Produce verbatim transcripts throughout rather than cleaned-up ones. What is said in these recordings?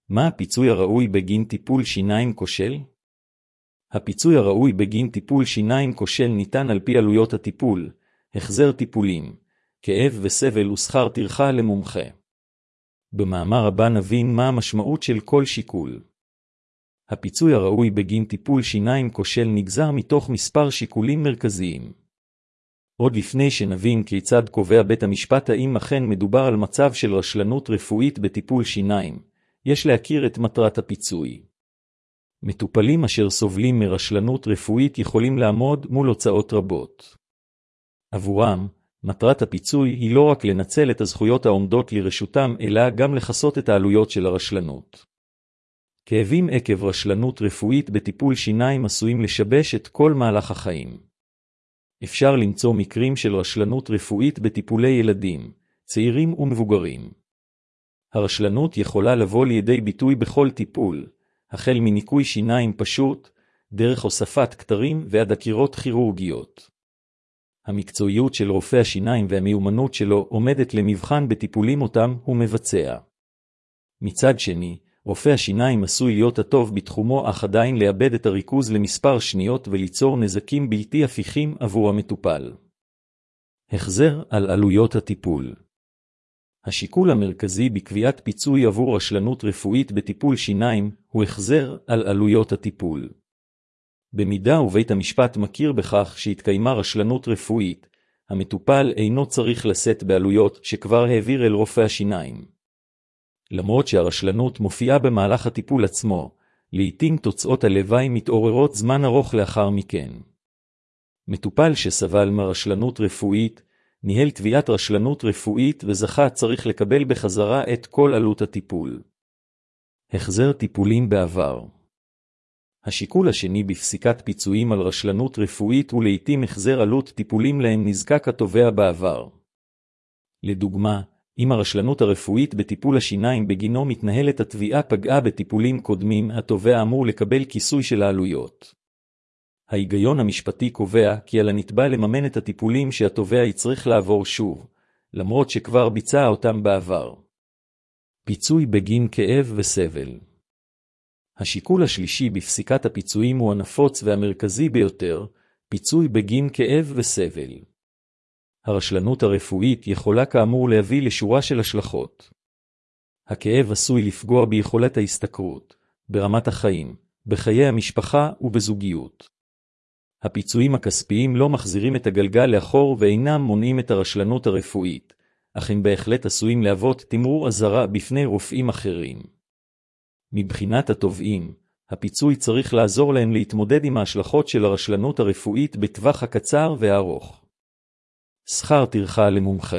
מה הפיצוי הראוי בגין טיפול שיניים כושל? הפיצוי הראוי בגין טיפול שיניים כושל ניתן על פי עלויות הטיפול, החזר טיפולים, כאב וסבל ושכר טרחה למומחה. במאמר הבא נבין מה המשמעות של כל שיקול. הפיצוי הראוי בגין טיפול שיניים כושל נגזר מתוך מספר שיקולים מרכזיים. עוד לפני שנבין כיצד קובע בית המשפט האם אכן מדובר על מצב של רשלנות רפואית בטיפול שיניים, יש להכיר את מטרת הפיצוי. מטופלים אשר סובלים מרשלנות רפואית יכולים לעמוד מול הוצאות רבות. עבורם, מטרת הפיצוי היא לא רק לנצל את הזכויות העומדות לרשותם, אלא גם לכסות את העלויות של הרשלנות. כאבים עקב רשלנות רפואית בטיפול שיניים עשויים לשבש את כל מהלך החיים. אפשר למצוא מקרים של רשלנות רפואית בטיפולי ילדים, צעירים ומבוגרים. הרשלנות יכולה לבוא לידי ביטוי בכל טיפול, החל מניקוי שיניים פשוט, דרך הוספת כתרים ועד עקירות כירורגיות. המקצועיות של רופא השיניים והמיומנות שלו עומדת למבחן בטיפולים אותם הוא מבצע. מצד שני, רופא השיניים עשוי להיות הטוב בתחומו אך עדיין לאבד את הריכוז למספר שניות וליצור נזקים בלתי הפיכים עבור המטופל. החזר על עלויות הטיפול. השיקול המרכזי בקביעת פיצוי עבור רשלנות רפואית בטיפול שיניים הוא החזר על עלויות הטיפול. במידה ובית המשפט מכיר בכך שהתקיימה רשלנות רפואית, המטופל אינו צריך לשאת בעלויות שכבר העביר אל רופא השיניים. למרות שהרשלנות מופיעה במהלך הטיפול עצמו, לעתים תוצאות הלוואי מתעוררות זמן ארוך לאחר מכן. מטופל שסבל מרשלנות רפואית, ניהל תביעת רשלנות רפואית וזכה צריך לקבל בחזרה את כל עלות הטיפול. החזר טיפולים בעבר. השיקול השני בפסיקת פיצויים על רשלנות רפואית הוא לעתים החזר עלות טיפולים להם נזקק התובע בעבר. לדוגמה, אם הרשלנות הרפואית בטיפול השיניים בגינו מתנהלת התביעה פגעה בטיפולים קודמים, התובע אמור לקבל כיסוי של העלויות. ההיגיון המשפטי קובע כי על הנתבע לממן את הטיפולים שהתובע יצריך לעבור שוב, למרות שכבר ביצע אותם בעבר. פיצוי בגין כאב וסבל. השיקול השלישי בפסיקת הפיצויים הוא הנפוץ והמרכזי ביותר, פיצוי בגין כאב וסבל. הרשלנות הרפואית יכולה כאמור להביא לשורה של השלכות. הכאב עשוי לפגוע ביכולת ההשתכרות, ברמת החיים, בחיי המשפחה ובזוגיות. הפיצויים הכספיים לא מחזירים את הגלגל לאחור ואינם מונעים את הרשלנות הרפואית, אך הם בהחלט עשויים להוות תמרור אזהרה בפני רופאים אחרים. מבחינת התובעים, הפיצוי צריך לעזור להם להתמודד עם ההשלכות של הרשלנות הרפואית בטווח הקצר והארוך. שכר טרחה למומחה.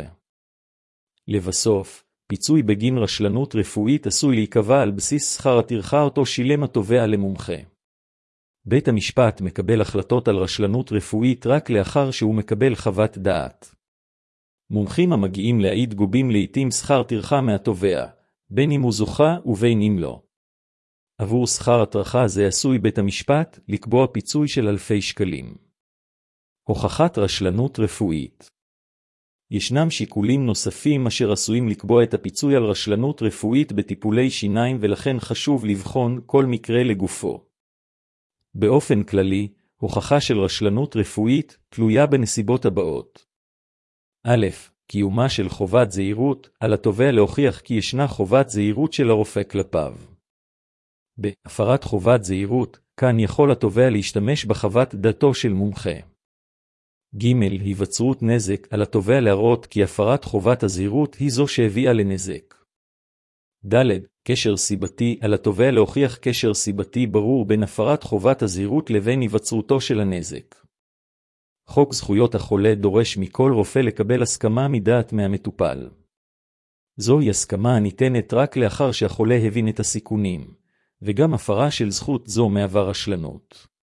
לבסוף, פיצוי בגין רשלנות רפואית עשוי להיקבע על בסיס שכר הטרחה אותו שילם התובע למומחה. בית המשפט מקבל החלטות על רשלנות רפואית רק לאחר שהוא מקבל חוות דעת. מומחים המגיעים להעיד גובים לעתים שכר טרחה מהתובע, בין אם הוא זוכה ובין אם לא. עבור שכר הטרחה זה עשוי בית המשפט לקבוע פיצוי של אלפי שקלים. הוכחת רשלנות רפואית. ישנם שיקולים נוספים אשר עשויים לקבוע את הפיצוי על רשלנות רפואית בטיפולי שיניים ולכן חשוב לבחון כל מקרה לגופו. באופן כללי, הוכחה של רשלנות רפואית תלויה בנסיבות הבאות. א', קיומה של חובת זהירות, על התובע להוכיח כי ישנה חובת זהירות של הרופא כלפיו. ב. הפרת חובת זהירות, כאן יכול התובע להשתמש בחוות דעתו של מומחה. ג'. היווצרות נזק, על התובע להראות כי הפרת חובת הזהירות היא זו שהביאה לנזק. ד'. קשר סיבתי, על התובע להוכיח קשר סיבתי ברור בין הפרת חובת הזהירות לבין היווצרותו של הנזק. חוק זכויות החולה דורש מכל רופא לקבל הסכמה מדעת מהמטופל. זוהי הסכמה הניתנת רק לאחר שהחולה הבין את הסיכונים, וגם הפרה של זכות זו מהווה רשלנות.